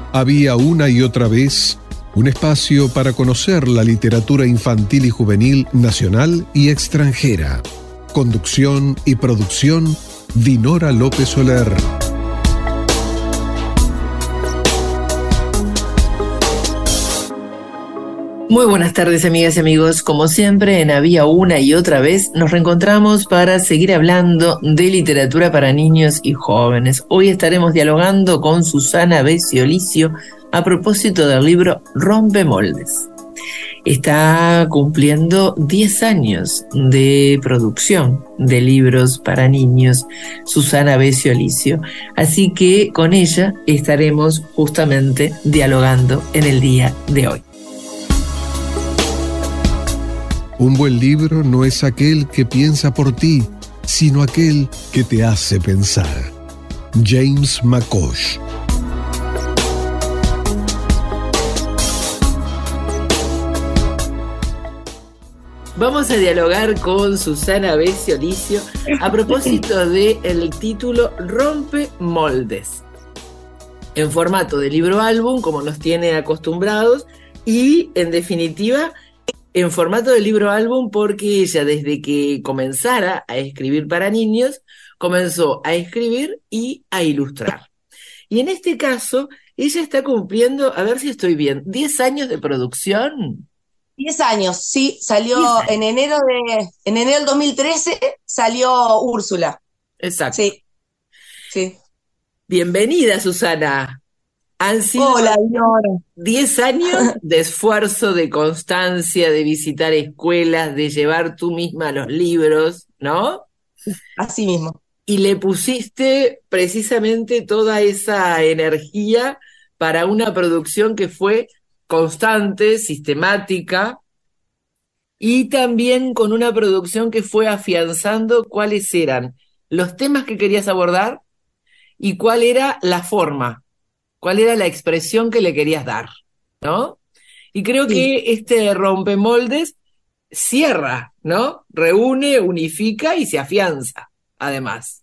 Había una y otra vez un espacio para conocer la literatura infantil y juvenil nacional y extranjera. Conducción y producción, Dinora López Soler. Muy buenas tardes, amigas y amigos. Como siempre, en Había una y otra vez nos reencontramos para seguir hablando de literatura para niños y jóvenes. Hoy estaremos dialogando con Susana Bessiolicio a propósito del libro Rompemoldes. Está cumpliendo 10 años de producción de libros para niños, Susana Bessiolicio. Así que con ella estaremos justamente dialogando en el día de hoy. Un buen libro no es aquel que piensa por ti, sino aquel que te hace pensar. James McCosh. Vamos a dialogar con Susana Bessiolicio a propósito del título Rompemoldes, en formato de libro álbum, como nos tiene acostumbrados, y en definitiva en formato de libro álbum porque ella, desde que comenzara a escribir para niños, comenzó a escribir y a ilustrar. Y en este caso, ella está cumpliendo, a ver si estoy bien, 10 años de producción. 10 años, sí, salió en enero del 2013, salió Úrsula. Exacto. Sí. Bienvenida, Susana. Han sido 10 años de esfuerzo, de constancia, de visitar escuelas, de llevar tú misma los libros, ¿no? Así mismo. Y le pusiste precisamente toda esa energía para una producción que fue constante, sistemática, y también con una producción que fue afianzando cuáles eran los temas que querías abordar y cuál era la forma. ¿Cuál era la expresión que le querías dar? ¿No? Y creo que este rompemoldes cierra, ¿no? Reúne, unifica y se afianza, además.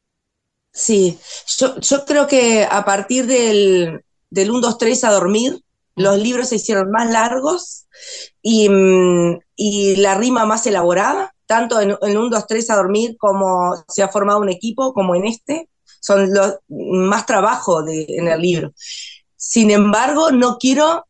Sí, yo creo que a partir del 1, 2, 3 a dormir, los libros se hicieron más largos y la rima más elaborada, tanto en 1, 2, 3 a dormir como se ha formado un equipo, como en este. Son más trabajo en el libro. Sin embargo, no quiero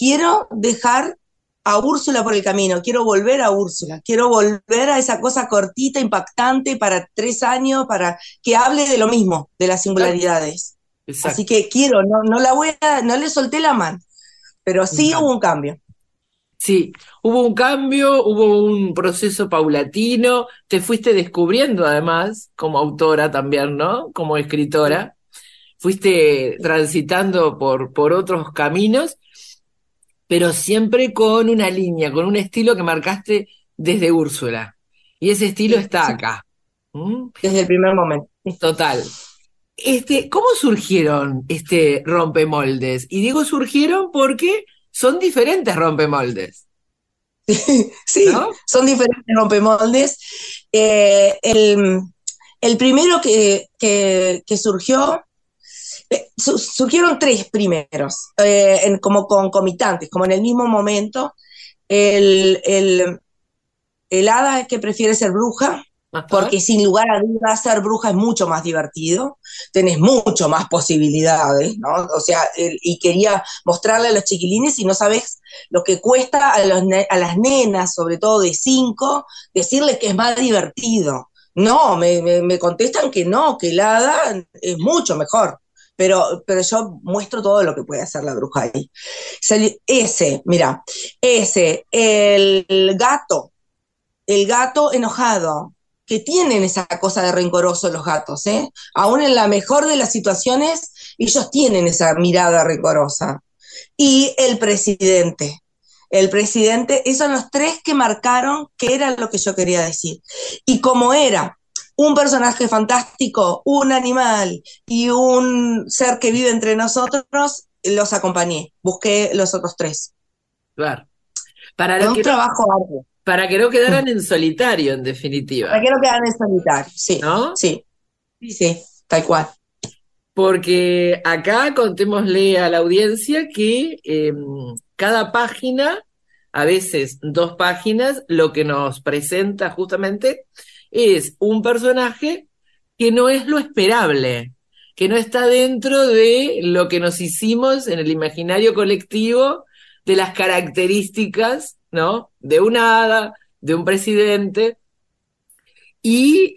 dejar a Úrsula por el camino, quiero volver a Úrsula, quiero volver a esa cosa cortita, impactante para 3 años, para que hable de lo mismo, de las singularidades. Exacto. Así que quiero, no le solté la mano, pero sí hubo un cambio. Sí, hubo un cambio, hubo un proceso paulatino, te fuiste descubriendo además como autora también, ¿no? Como escritora, fuiste transitando por otros caminos, pero siempre con una línea, con un estilo que marcaste desde Úrsula. Y ese estilo está acá. Desde el primer momento. Total. ¿Cómo surgieron rompemoldes? Y digo surgieron porque son diferentes rompemoldes. Sí, ¿no? Son diferentes rompemoldes. El primero que surgió, surgieron 3 primeros, como concomitantes, como en el mismo momento. El hada que prefiere ser bruja, porque sin lugar a dudas ser bruja es mucho más divertido, tenés mucho más posibilidades, ¿no? O sea, y quería mostrarle a los chiquilines, y no sabés lo que cuesta a las nenas, sobre todo de 5, decirles que es más divertido. No, me contestan que no, que el hada es mucho mejor. Pero yo muestro todo lo que puede hacer la bruja ahí. El gato enojado, que tienen esa cosa de rencoroso los gatos, ¿eh? Aún en la mejor de las situaciones, ellos tienen esa mirada rencorosa. Y el presidente, esos son los 3 que marcaron que era lo que yo quería decir. Y como era un personaje fantástico, un animal y un ser que vive entre nosotros, los acompañé, busqué los otros 3. Claro. Un trabajo arduo. Para que no quedaran en solitario, en definitiva. Para que no quedaran en solitario, sí. ¿No? Sí, tal cual. Porque acá contémosle a la audiencia que cada página, a veces 2 páginas, lo que nos presenta justamente es un personaje que no es lo esperable, que no está dentro de lo que nos hicimos en el imaginario colectivo de las características, ¿no? De un hada, de un presidente, y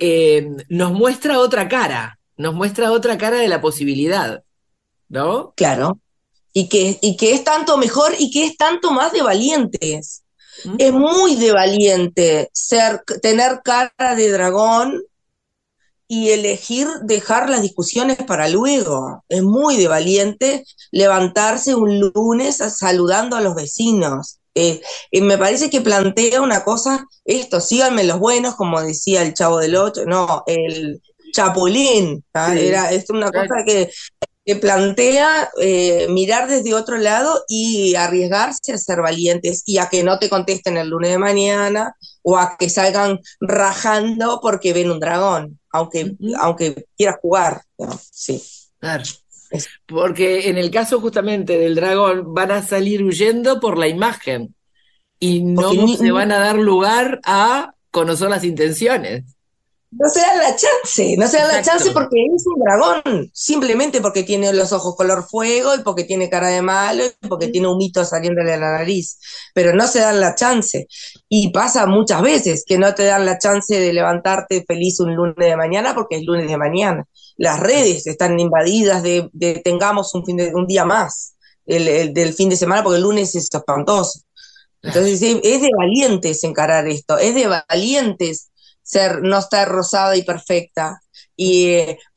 nos muestra otra cara de la posibilidad, ¿no? Claro. Y que es tanto mejor y que es tanto más de valientes. Es ¿Mm? muy de valiente tener cara de dragón y elegir dejar las discusiones para luego. Es muy de valiente levantarse un lunes saludando a los vecinos. Y me parece que plantea una cosa, síganme los buenos, como decía el Chavo del Ocho, no, el Chapulín, ¿tá? Sí. Es una cosa que plantea mirar desde otro lado y arriesgarse a ser valientes y a que no te contesten el lunes de mañana o a que salgan rajando porque ven un dragón, Ujú. aunque quieras jugar, ¿no? Sí. Claro. Es, Porque en el caso justamente del dragón van a salir huyendo por la imagen y no porque se van a dar lugar a conocer las intenciones. no se dan la chance, no se dan la chance Exacto. porque es un dragón, simplemente porque tiene los ojos color fuego y porque tiene cara de malo y porque tiene un mito saliéndole de la nariz, pero no se dan la chance. Y pasa muchas veces que no te dan la chance de levantarte feliz un lunes de mañana porque es lunes de mañana. Las redes están invadidas de tengamos un día más del fin de semana porque el lunes es espantoso. Claro. Entonces es de valientes encarar esto, es de valientes no estar rosada y perfecta. Y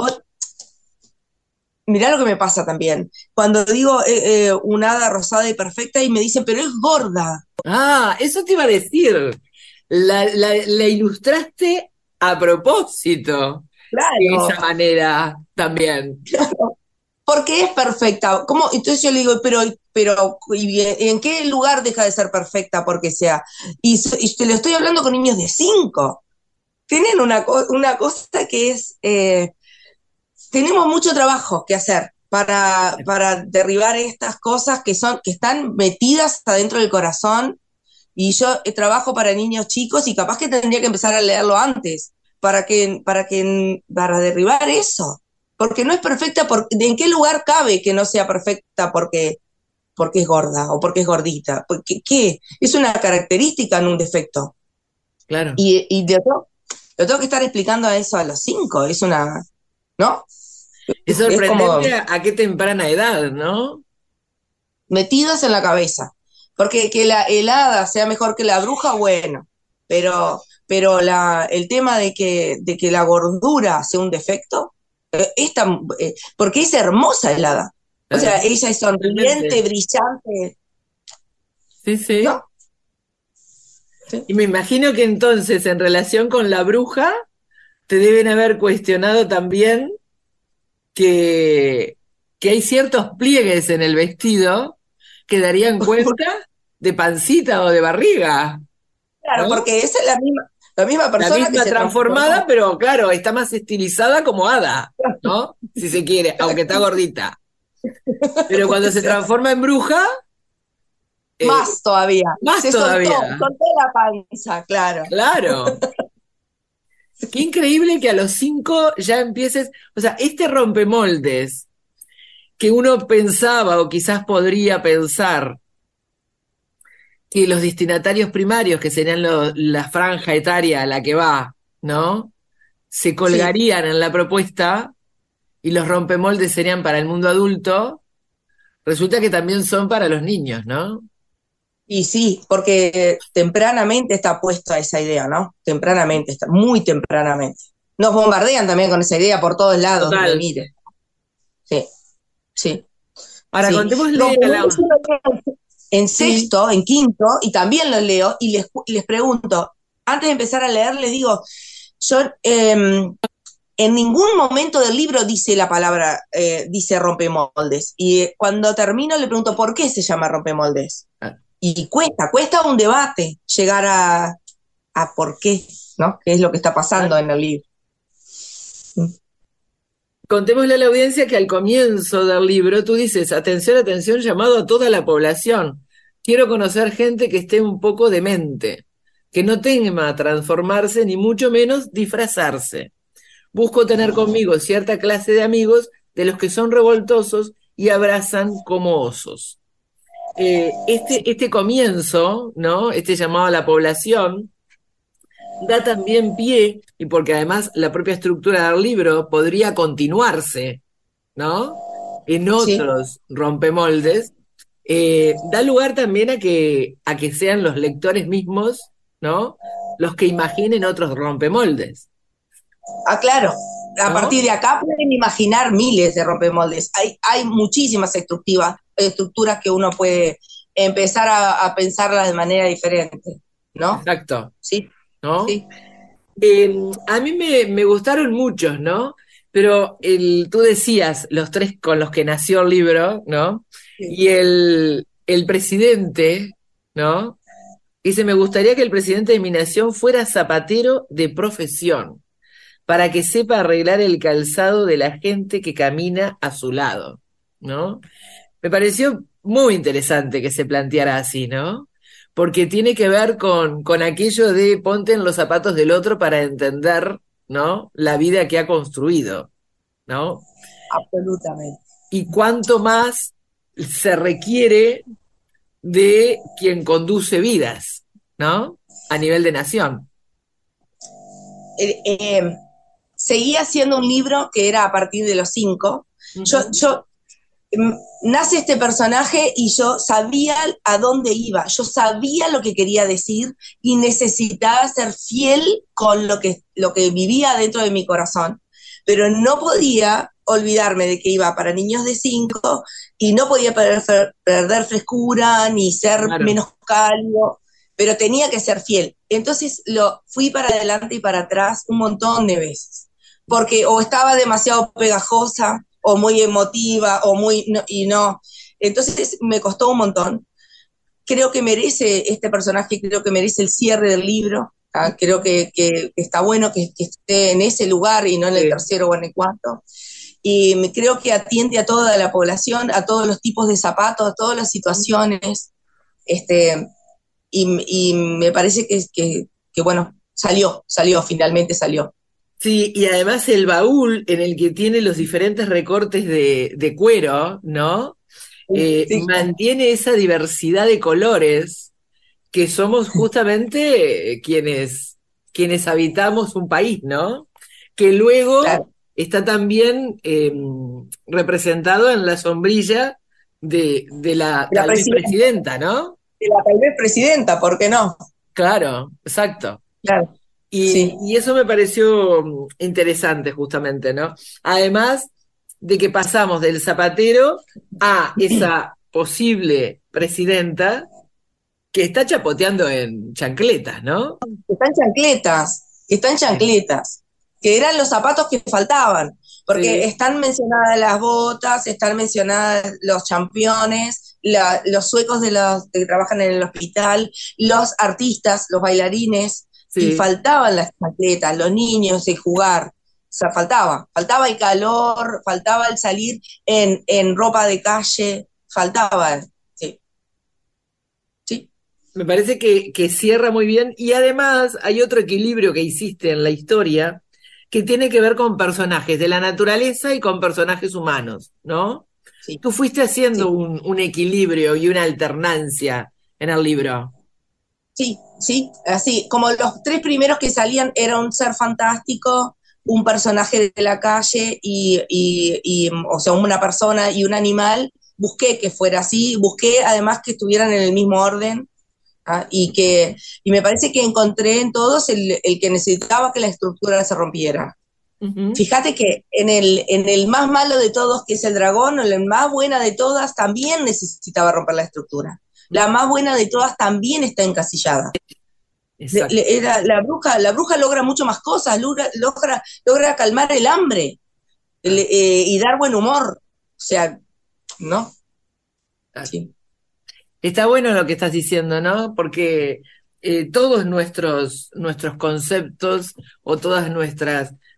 mirá lo que me pasa también. Cuando digo un hada rosada y perfecta y me dicen, pero es gorda. Ah, eso te iba a decir. La ilustraste a propósito, de esa Claro, manera también. porque es perfecta. ¿Cómo? Entonces yo le digo, pero ¿y en qué lugar deja de ser perfecta porque sea? Y te lo estoy hablando con niños de 5. Tienen una cosa que es tenemos mucho trabajo que hacer para derribar estas cosas que están metidas adentro del corazón. Y yo trabajo para niños chicos y capaz que tendría que empezar a leerlo antes para derribar eso. Porque no es perfecta, ¿en qué lugar cabe que no sea perfecta porque es gorda o porque es gordita? ¿Qué? Es una característica, no un defecto. Claro. Y lo tengo que estar explicando a eso a los 5. ¿No? Es Es como sorprendente a qué temprana edad, ¿no? metidas en la cabeza. Porque que la helada sea mejor que la bruja, bueno, pero el tema de que la gordura sea un defecto, porque es hermosa helada. O Claro. sea, ella es sonriente, Totalmente. brillante, Sí, sí. ¿no? Sí. Y me imagino que entonces, en relación con la bruja, te deben haber cuestionado también que, que hay ciertos pliegues en el vestido que darían cuenta de pancita o de barriga, Claro, ¿no? porque esa es la misma La persona que misma se transformada, transformó. pero claro, está más estilizada como hada, ¿no? Si se quiere, aunque está gordita. Pero cuando se transforma en bruja, eh, Más todavía. más todavía. Soltó la panza, claro. Claro. Qué increíble que a los 5 ya empieces, o sea, este rompemoldes que uno pensaba o quizás podría pensar que los destinatarios primarios, que serían la franja etaria a la que va, ¿no? Se Sí. colgarían en la propuesta y los rompemoldes serían para el mundo adulto, resulta que también son para los niños, ¿no? Y sí, porque tempranamente está puesta esa idea, ¿no? Tempranamente, está muy tempranamente. Nos bombardean también con esa idea por todos lados donde Total. mire. Sí, sí, Ahora sí. contémosle a Rompemoldes la... yo lo leo en Sí, sexto, en quinto, y también lo leo y les pregunto, antes de empezar a leer, les digo, yo en ningún momento del libro dice la palabra, dice rompemoldes. Y cuando termino le pregunto, ¿por qué se llama rompemoldes? Y cuesta un debate llegar a por qué, ¿no? ¿Qué es lo que está pasando en el libro? Contémosle a la audiencia que al comienzo del libro tú dices, atención, atención, llamado a toda la población. Quiero conocer gente que esté un poco demente, que no tema a transformarse, ni mucho menos disfrazarse. Busco tener conmigo cierta clase de amigos de los que son revoltosos y abrazan como osos. Este comienzo, ¿no? Este llamado a la población, da también pie, y porque además la propia estructura del libro podría continuarse, ¿no? En Sí. otros rompemoldes, da lugar también a que sean los lectores mismos, ¿no? Los que imaginen otros rompemoldes, Ah, claro. A ¿no? partir de acá pueden imaginar miles de rompemoldes. Hay muchísimas estructuras que uno puede empezar a pensarlas de manera diferente, ¿no? Exacto, Sí, ¿no? sí. A mí me gustaron muchos, ¿no? Pero tú decías, los tres con los que nació el libro, ¿no? Sí. Y el presidente, ¿no? Dice, me gustaría que el presidente de mi nación fuera zapatero de profesión, para que sepa arreglar el calzado de la gente que camina a su lado, ¿no? Me pareció muy interesante que se planteara así, ¿no? Porque tiene que ver con aquello de ponte en los zapatos del otro para entender, ¿no? La vida que ha construido, ¿no? Absolutamente. Y cuánto más se requiere de quien conduce vidas, ¿no? A nivel de nación. Eh, eh, Seguía haciendo un libro que era a partir de los 5. Ujú. Yo nace este personaje y yo sabía a dónde iba, yo sabía lo que quería decir y necesitaba ser fiel con lo que vivía dentro de mi corazón, pero no podía olvidarme de que iba para niños de 5 y no podía perder frescura ni ser Claro. menos cálido, pero tenía que ser fiel. Entonces lo fui para adelante y para atrás un montón de veces, porque o estaba demasiado pegajosa, o muy emotiva, o muy, no, y no. Entonces me costó un montón. Creo que merece este personaje, creo que merece el cierre del libro. Creo que está bueno que esté en ese lugar y no en el Sí. tercero o en el cuarto. Y creo que atiende a toda la población, a todos los tipos de zapatos, a todas las situaciones. Este, y me parece que, bueno, finalmente salió. Sí, y además el baúl en el que tiene los diferentes recortes de cuero, ¿no? Sí, Mantiene esa diversidad de colores que somos justamente quienes habitamos un país, ¿no? Que luego claro. está también representado en la sombrilla de la La tal vez presidenta, presidenta, ¿no? de la tal vez presidenta, ¿por qué no? Claro, exacto. Claro, sí, Y eso me pareció interesante justamente, ¿no? Además de que pasamos del zapatero a esa posible presidenta que está chapoteando en chancletas, ¿no? están Sí, chancletas, que eran los zapatos que faltaban, porque sí, están mencionadas las botas, están mencionadas los championes, los suecos de los que trabajan en el hospital, los artistas, los bailarines, y sí. faltaban las chancletas, los niños, el jugar. O sea, faltaba el calor, faltaba el salir en ropa de calle, faltaba, sí, sí, Me parece que cierra muy bien y además hay otro equilibrio que hiciste en la historia que tiene que ver con personajes de la naturaleza y con personajes humanos, ¿no? sí. Tú fuiste haciendo Sí, un equilibrio y una alternancia en el libro. sí, sí, así, como los tres primeros que salían era un ser fantástico, un personaje de la calle o sea, una persona y un animal, busqué que fuera así, busqué además que estuvieran en el mismo orden, y me parece que encontré en todos el que necesitaba que la estructura se rompiera. Ujú. Fíjate que en el más malo de todos, que es el dragón, o la más buena de todas, también necesitaba romper la estructura. La más buena de todas también está encasillada. Exacto. La bruja logra mucho más cosas, logra calmar el hambre Ah, y dar buen humor. O sea, ¿no? ah. Sí, Está bueno lo que estás diciendo, ¿no? Porque todos nuestros conceptos o todas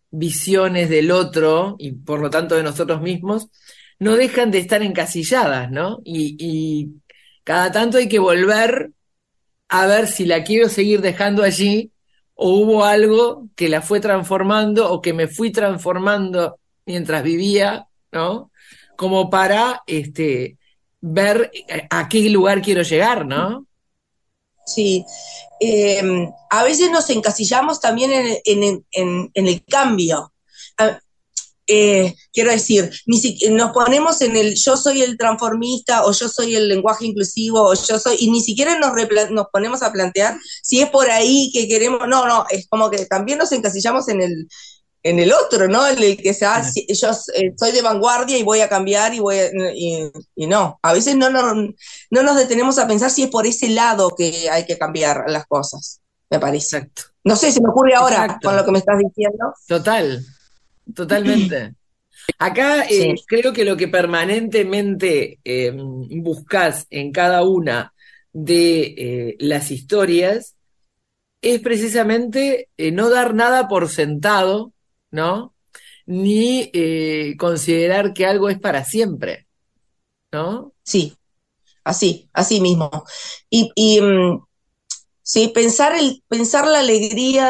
visiones del otro y por lo tanto de nosotros mismos, no dejan de estar encasilladas, ¿no? Y cada tanto hay que volver a ver si la quiero seguir dejando allí o hubo algo que la fue transformando o que me fui transformando mientras vivía, ¿no? Como para ver a qué lugar quiero llegar, ¿no? Sí. A veces nos encasillamos también en el cambio. Quiero decir, nos ponemos en el yo soy el transformista o yo soy el lenguaje inclusivo o yo soy, y ni siquiera nos ponemos a plantear si es por ahí que queremos, no, es como que también nos encasillamos en el otro, ¿no? El que sea, yo soy de vanguardia y voy a cambiar y no, a veces no nos detenemos a pensar si es por ese lado que hay que cambiar las cosas, me parece. Exacto. No sé, se me ocurre ahora Exacto. con lo que me estás diciendo. Totalmente. Acá Sí. creo que lo que permanentemente buscas en cada una de las historias es precisamente no dar nada por sentado, ¿no? Ni considerar que algo es para siempre, ¿no? Sí, así mismo. Y sí, pensar la alegría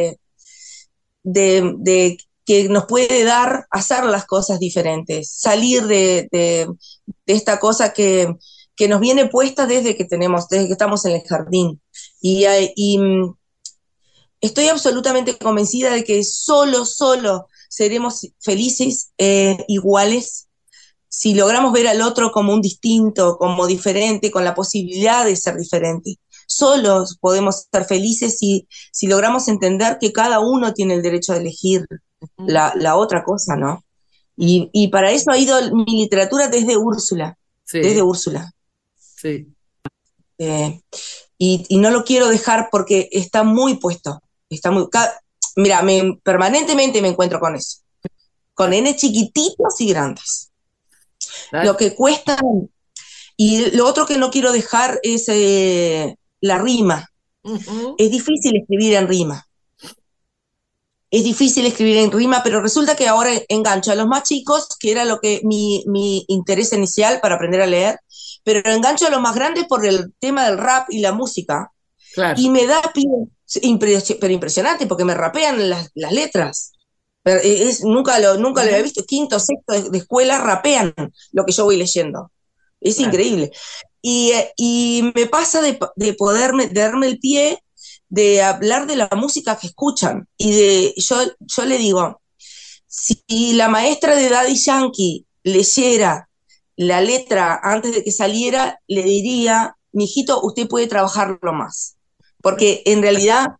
de que nos puede dar hacer las cosas diferentes, salir de esta cosa que nos viene puesta desde que estamos en el jardín. Y estoy absolutamente convencida de que solo seremos felices, iguales, si logramos ver al otro como un distinto, como diferente, con la posibilidad de ser diferente. Solos podemos estar felices si logramos entender que cada uno tiene el derecho de elegir la otra cosa, ¿no? Y para eso ha ido mi literatura desde Úrsula. Sí, sí. Eh, y no lo quiero dejar porque está muy puesto. Mira, permanentemente me encuentro con eso. Con N chiquititos y grandes. Lo que cuesta. Y lo otro que no quiero dejar es la rima. Es difícil escribir en rima. Es difícil escribir en rima, pero resulta que ahora engancho a los más chicos, que era lo que mi interés inicial para aprender a leer, pero engancho a los más grandes por el tema del rap y la música. Claro. Y me da pie, pero impresionante, porque me rapean las letras. Nunca lo había visto. Quinto, sexto de escuela rapean lo que yo voy leyendo. Es Claro. increíble. Y me pasa de darme el pie de hablar de la música que escuchan. Y yo le digo, si la maestra de Daddy Yankee leyera la letra antes de que saliera, le diría, mijito, usted puede trabajarlo más. Porque en realidad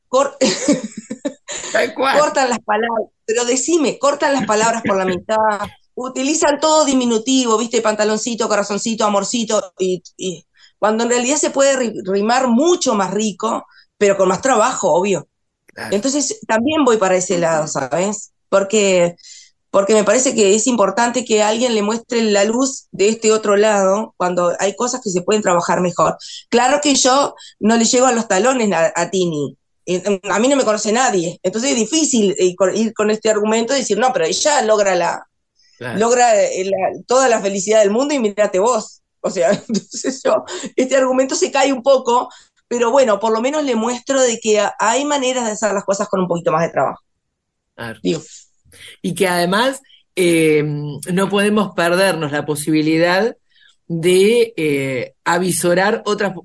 cortan las palabras, pero decime, cortan las palabras por la mitad, utilizan todo diminutivo, viste, pantaloncito, corazoncito, amorcito, y cuando en realidad se puede rimar mucho más rico, pero con más trabajo, obvio. Claro. Entonces también voy para ese lado, ¿sabes? Porque me parece que es importante que alguien le muestre la luz de este otro lado cuando hay cosas que se pueden trabajar mejor. Claro que yo no le llego a los talones a Tini. A mí no me conoce nadie. Entonces es difícil ir con este argumento y decir, no, pero ella logra toda la felicidad del mundo y mírate vos. O sea, entonces este argumento se cae un poco, pero bueno, por lo menos le muestro de que hay maneras de hacer las cosas con un poquito más de trabajo. Claro. Digo. Y que además no podemos perdernos la posibilidad de avisorar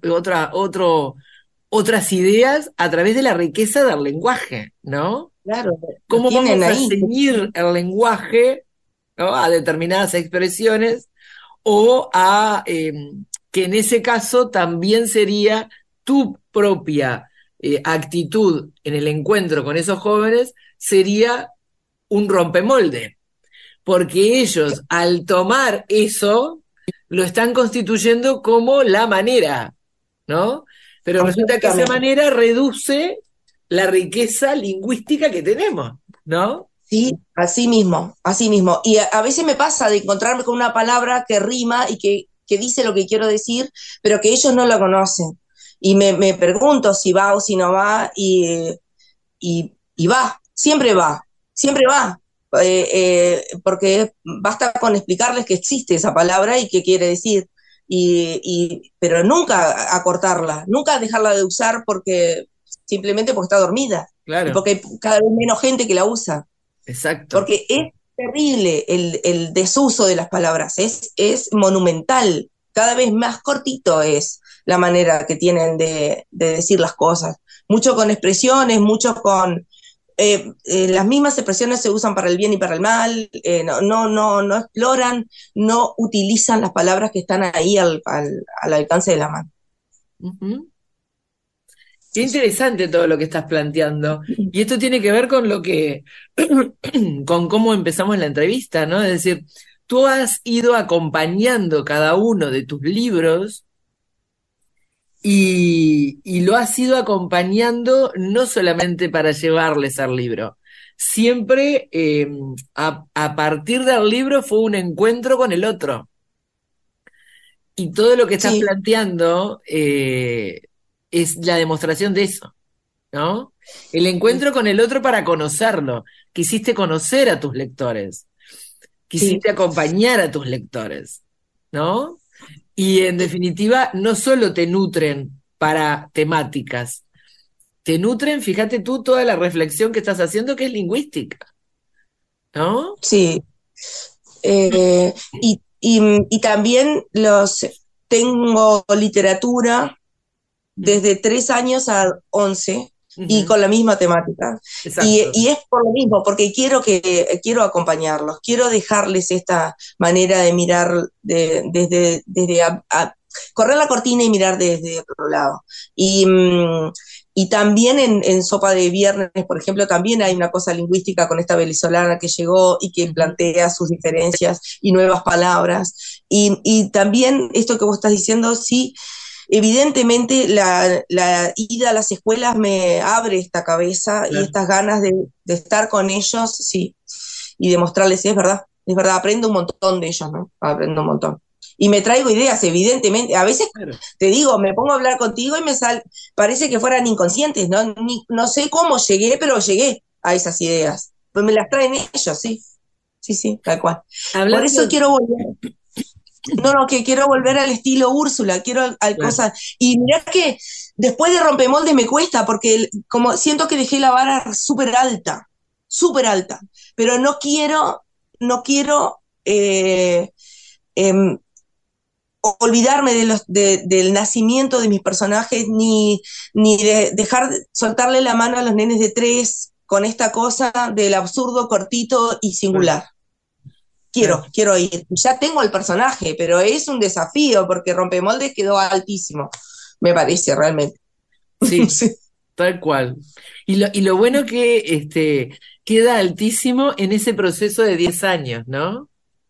otras ideas a través de la riqueza del lenguaje, ¿no? Claro. ¿Cómo vamos a ceñir el lenguaje, ¿no?, a determinadas expresiones o a que en ese caso también sería tu propia actitud en el encuentro con esos jóvenes, sería un rompemolde, porque ellos al tomar eso lo están constituyendo como la manera, ¿no? Pero resulta que esa manera reduce la riqueza lingüística que tenemos, ¿no? Sí, así mismo, así mismo. Y a veces me pasa de encontrarme con una palabra que rima y que dice lo que quiero decir, pero que ellos no la conocen. Y me pregunto si va o si no va, y va, siempre va. siempre va, porque basta con explicarles que existe esa palabra y qué quiere decir, pero nunca acortarla, nunca dejarla de usar simplemente porque está dormida y Claro, porque hay cada vez menos gente que la usa, exacto. porque es terrible el desuso de las palabras, es monumental, cada vez más cortito es la manera que tienen de decir las cosas, mucho con expresiones, mucho con las mismas expresiones se usan para el bien y para el mal, no exploran, no utilizan las palabras que están ahí al alcance de la mano. Ujú. Qué interesante todo lo que estás planteando. Y esto tiene que ver con lo que, con cómo empezamos la entrevista, ¿no? Es decir, tú has ido acompañando cada uno de tus libros y lo has ido acompañando no solamente para llevarles al libro, siempre a partir del libro fue un encuentro con el otro. Y todo lo que estás Sí, planteando es la demostración de eso. ¿No? El encuentro con el otro para conocerlo. Quisiste conocer a tus lectores, sí, quisiste acompañar a tus lectores, ¿no? Y en definitiva, no solo te nutren para temáticas, te nutren, fíjate tú, toda la reflexión que estás haciendo que es lingüística, ¿no? sí. Eh, y también tengo literatura desde 3 años a 11 y Ujú, con la misma temática. exacto. Y es por lo mismo, porque quiero acompañarlos, quiero dejarles esta manera de mirar correr la cortina y mirar desde otro lado. Y, y también en Sopa de Viernes, por ejemplo, también hay una cosa lingüística con esta venezolana que llegó y que Ujú, plantea sus diferencias y nuevas palabras. Y también esto que vos estás diciendo, sí, evidentemente la ida a las escuelas me abre esta cabeza y claro. estas ganas de estar con ellos, sí, y demostrarles, sí, es verdad, aprendo un montón de ellos, ¿no? Aprendo un montón. Y me traigo ideas, evidentemente. A veces, Claro. te digo, me pongo a hablar contigo y parece que fueran inconscientes, ¿no? No sé cómo llegué, pero llegué a esas ideas. Pues me las traen ellos, sí. Sí, sí, tal cual. Por eso Hablando, quiero volver. No, que quiero volver al estilo Úrsula, quiero al claro, cosas. Y mirá que después de Rompemolde me cuesta, porque como siento que dejé la vara súper alta. Pero no quiero em, olvidarme del nacimiento de mis personajes, ni de dejar soltarle la mano a los nenes de 3 con esta cosa del absurdo cortito y claro, singular. claro. Quiero ir. Ya tengo el personaje, pero es un desafío porque Rompemoldes quedó altísimo, me parece realmente. Sí, Sí. tal cual. Y lo bueno que queda altísimo en ese proceso de 10 años, ¿no?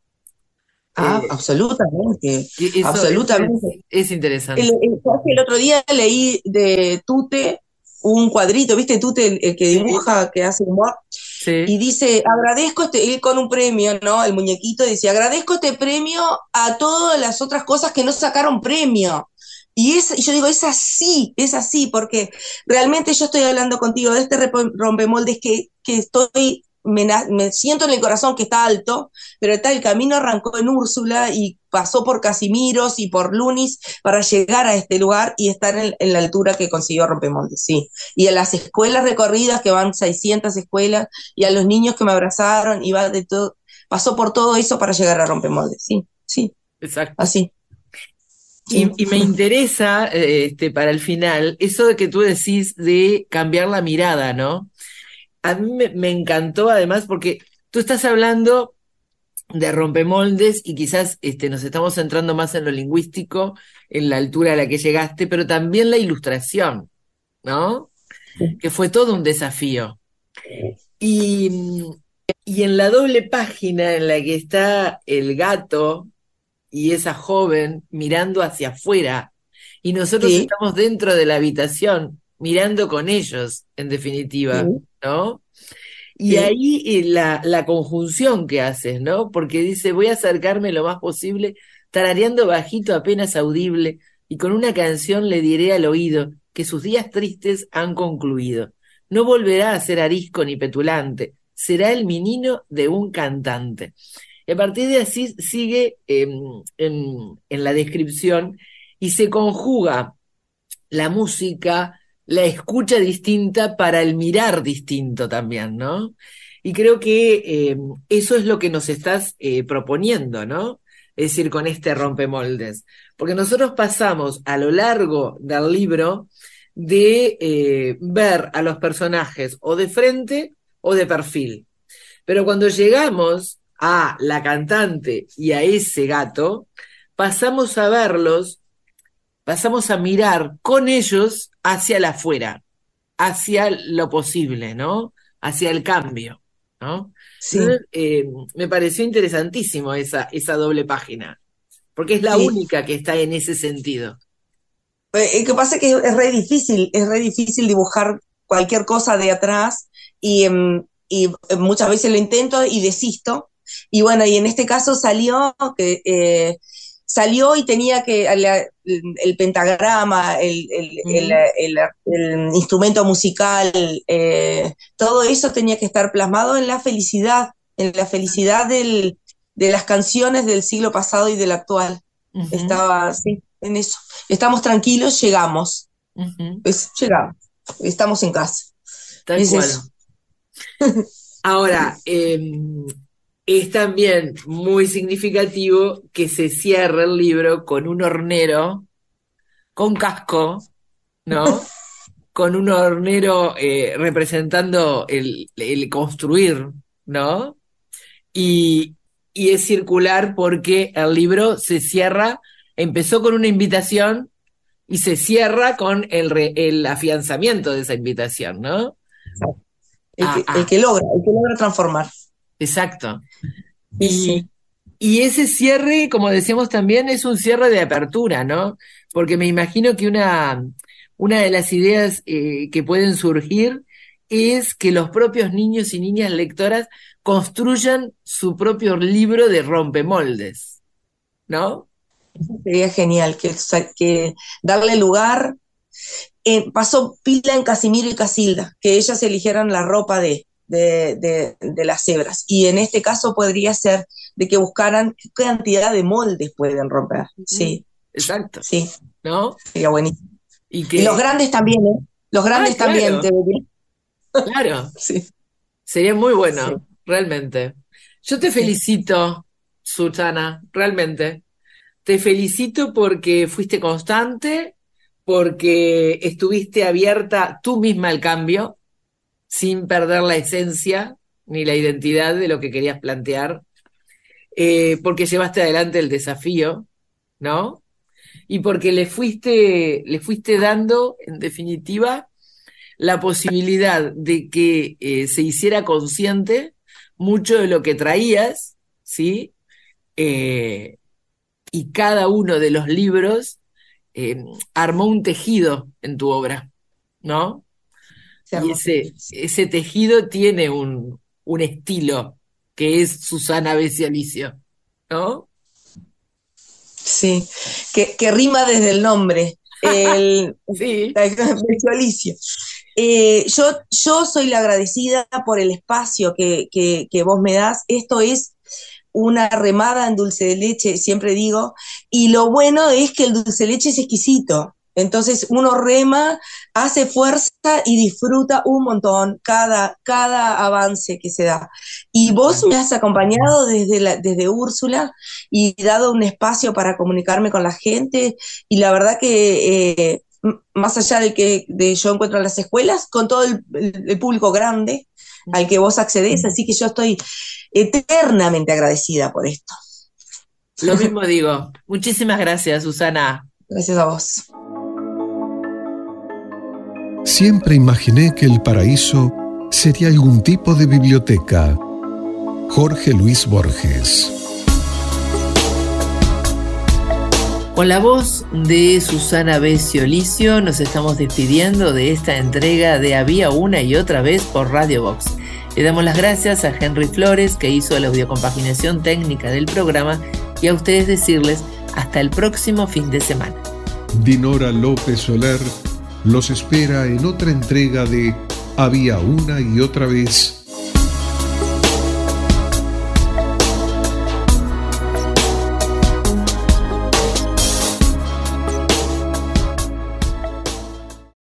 Eh, Absolutamente, que eso absolutamente. es interesante. ¿Sabes que el otro día leí de Tute un cuadrito, ¿viste Tute, el que Sí, dibuja, que hace humor? Y sí, dice, agradezco él con un premio, ¿no? El muñequito dice, agradezco este premio a todas las otras cosas que no sacaron premio. Y yo digo, es así, porque realmente yo estoy hablando contigo de este rompemoldes que me siento en el corazón que está alto, pero está el camino arrancó en Úrsula y pasó por Casimiros y por Lunis para llegar a este lugar y estar en la altura que consiguió Rompemoldes, sí. Y en las escuelas recorridas, que van 600 escuelas, y a los niños que me abrazaron, y va de todo, pasó por todo eso para llegar a Rompemoldes, sí, sí, exacto. así, sí. Y me interesa, para el final, eso de que tú decís de cambiar la mirada, ¿no? A mí me encantó además porque tú estás hablando de rompemoldes y quizás nos estamos centrando más en lo lingüístico, en la altura a la que llegaste, pero también la ilustración, ¿no? Que fue todo un desafío. Y, y en la doble página en la que está el gato y esa joven mirando hacia afuera, y nosotros Sí, estamos dentro de la habitación mirando con ellos, en sí, definitiva, ¿no? Y sí, ahí la conjunción que haces, ¿no? Porque dice, voy a acercarme lo más posible, tarareando bajito apenas audible, y con una canción le diré al oído que sus días tristes han concluido. No volverá a ser arisco ni petulante, será el menino de un cantante. Y a partir de así sigue en la descripción y se conjuga la música, la escucha distinta para el mirar distinto también, ¿no? Y creo que eso es lo que nos estás proponiendo, ¿no? Es decir, con este rompemoldes. Porque nosotros pasamos a lo largo del libro de ver a los personajes o de frente o de perfil. Pero cuando llegamos a la cantante y a ese gato, pasamos a verlos, pasamos a mirar con ellos hacia el afuera, hacia lo posible, ¿no? Hacia el cambio, ¿no? Sí. Entonces, me pareció interesantísimo esa doble página, porque es la Sí. única que está en ese sentido. Lo que pasa es que es re difícil dibujar cualquier cosa de atrás y muchas veces lo intento y desisto. Y bueno, y en este caso salió y tenía que el pentagrama, el instrumento musical, todo eso tenía que estar plasmado en la felicidad de las canciones del siglo pasado y del actual. Estaba, sí, en eso. Estamos tranquilos, llegamos. Llegamos. Estamos en casa. Tal es cual. Eso. Ahora, es también muy significativo que se cierre el libro con un hornero, con casco, ¿no? Con un hornero representando el construir, ¿no? Y es circular porque el libro se cierra, empezó con una invitación y se cierra con el afianzamiento de esa invitación, ¿no? El que logra transformar. Exacto. Sí. Y ese cierre, como decíamos también, es un cierre de apertura, ¿no? Porque me imagino que una de las ideas que pueden surgir es que los propios niños y niñas lectoras construyan su propio libro de rompemoldes, ¿no? Sería genial que darle lugar. Pasó pila en Casimiro y Casilda, que ellas eligieran la ropa de las cebras. Y en este caso podría ser de que buscaran qué cantidad de moldes pueden romper. Sí. Exacto. Sí. ¿No? Sería buenísimo. Y los grandes también, ¿eh? Los grandes también deberían. Claro. Sí. Sería muy bueno, realmente. Yo te felicito, Susana, realmente. Te felicito porque fuiste constante, porque estuviste abierta tú misma al cambio, sin perder la esencia ni la identidad de lo que querías plantear, porque llevaste adelante el desafío, ¿no? Y porque le fuiste dando, en definitiva, la posibilidad de que se hiciera consciente mucho de lo que traías, ¿sí? Y cada uno de los libros armó un tejido en tu obra, ¿no? Y ese tejido tiene un estilo que es Susana Bessialicio, ¿no? Sí, que rima desde el nombre. Sí. Bessialicio. Yo soy la agradecida por el espacio que vos me das. Esto es una remada en dulce de leche, siempre digo, y lo bueno es que el dulce de leche es exquisito. Entonces uno rema, hace fuerza y disfruta un montón cada avance que se da. Y vos me has acompañado desde Úrsula y dado un espacio para comunicarme con la gente, y la verdad que más allá de que yo encuentro en las escuelas, con todo el público grande al que vos accedés, así que yo estoy eternamente agradecida por esto. Lo mismo digo. Muchísimas gracias, Susana. Gracias a vos. Siempre imaginé que el paraíso sería algún tipo de biblioteca. Jorge Luis Borges. Con la voz de Susana Bessialicio nos estamos despidiendo de esta entrega de Había una y otra vez por Radio Vox. Le damos las gracias a Henry Flores, que hizo la audiocompaginación técnica del programa, y a ustedes decirles hasta el próximo fin de semana. Dinora López Soler los espera en otra entrega de Había una y otra vez